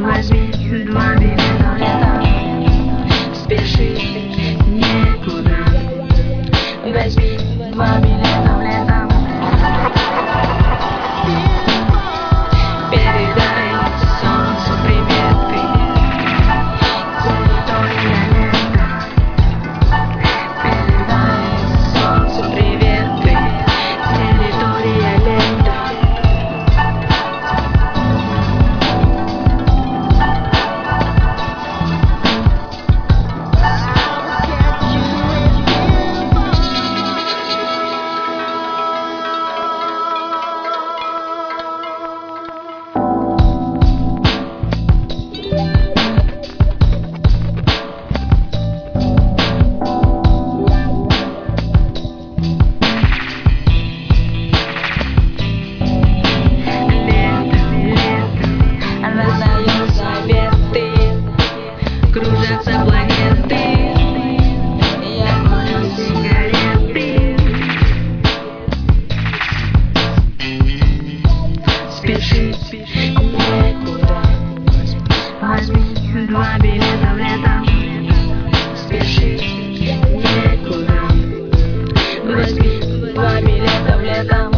Возьми 2 билета в лето, спешить некуда. Возьми 2 билета в лето, передай солнцу приветы. Территория лета, передай солнцу приветы. Территория лета. Кружатся планеты, я курю сигареты. Спешить некуда. Возьми 2 билета в лето, спешить некуда. Возьми 2 билета в лето.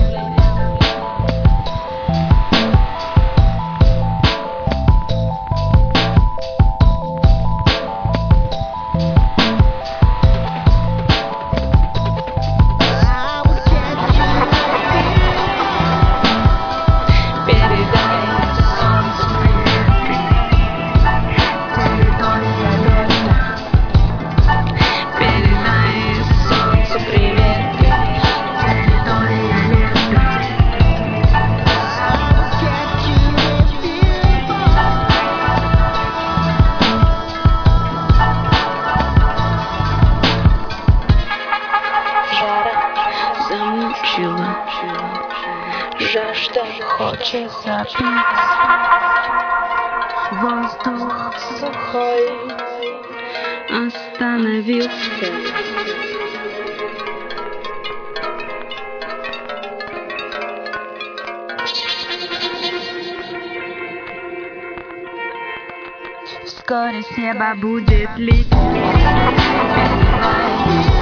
Замучила, жажда хочется пить. Воздух сухой остановился. Вскоре с неба будет лить.